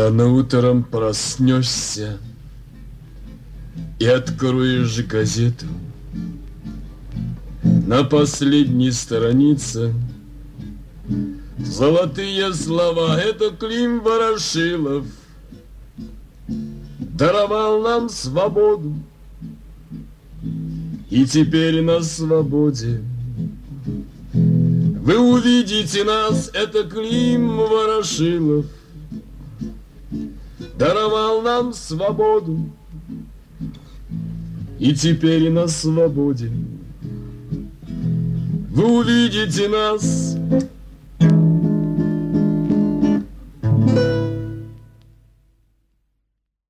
Рано утром проснешься и откроешь газету. На последней странице золотые слова. Это Клим Ворошилов даровал нам свободу, и теперь на свободе вы увидите нас. Это Клим Ворошилов даровал нам свободу, и теперь на свободе вы увидите нас.